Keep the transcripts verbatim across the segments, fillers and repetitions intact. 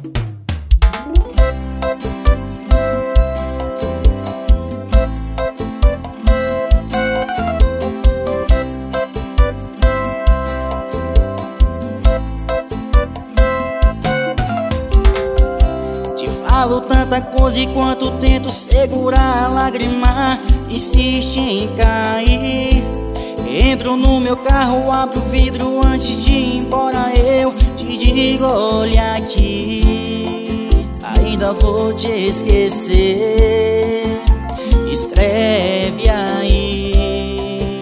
Falo tanta coisa enquanto tento segurar a lágrima, insiste em cair. Entro no meu carro, abro o vidro antes de ir embora. Eu te digo, olha aqui, ainda vou te esquecer. Escreve aí.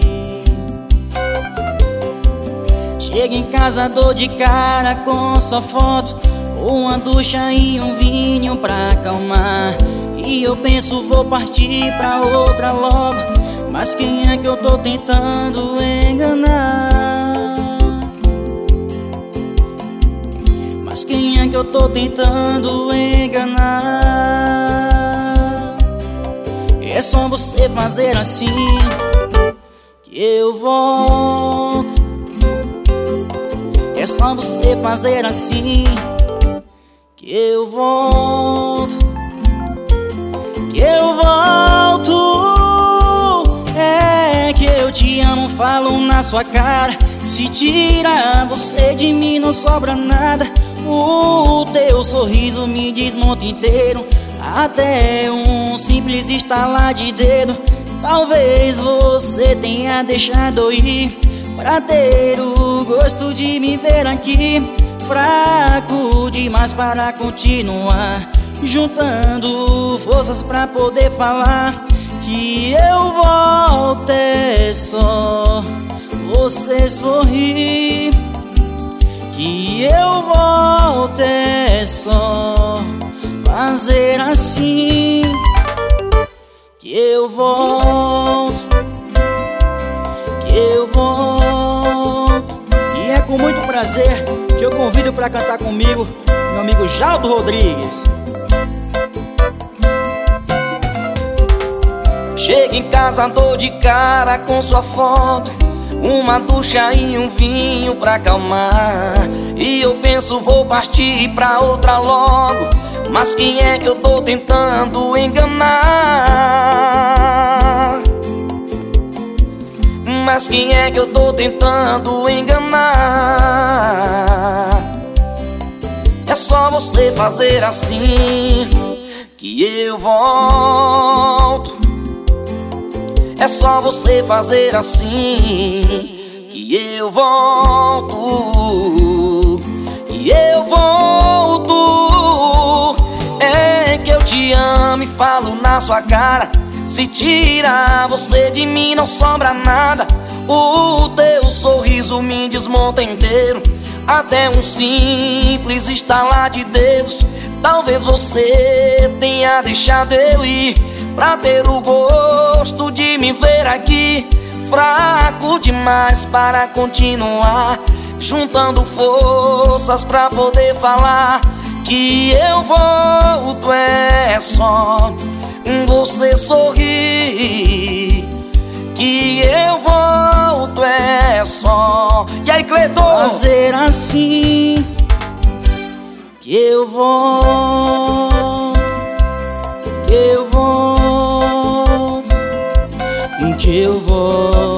Chego em casa, dou de cara com sua foto, uma ducha e um vinho pra acalmar. E eu penso, vou partir pra outra logo, mas quem é que eu tô tentando enganar? Mas quem é que eu tô tentando enganar? É só você fazer assim que eu volto. É só você fazer assim que eu volto, que eu volto. É que eu te amo, falo na sua cara. Se tira você de mim não sobra nada. O teu sorriso me desmonta inteiro, até um simples estalar de dedo. Talvez você tenha deixado eu ir pra ter o gosto de me ver aqui. Fraco demais para continuar, juntando forças pra poder falar que eu volto. É só você sorrir, que eu volto. É só fazer assim que eu volto, que eu volto. E é com muito prazer que eu convido pra cantar comigo meu amigo Jaldo Rodrigues. Chego em casa, dou de cara com sua foto, uma ducha e um vinho pra acalmar. E eu penso, vou partir pra outra logo, mas quem é que eu tô tentando enganar? Mas quem é que eu tô tentando enganar? É só você fazer assim que eu volto. É só você fazer assim que eu volto, que eu volto. É que eu te amo e falo na sua cara. Se tira você de mim não sobra nada. O teu sorriso me desmonta inteiro, até um simples estalar de dedos. Talvez você tenha deixado eu ir pra ter o gosto de me ver aqui. Fraco demais para continuar, juntando forças pra poder falar que eu volto. É só você sorrir que eu volto. É só. E aí, Cleiton? Fazer assim que eu volto, que eu volto, que eu volto.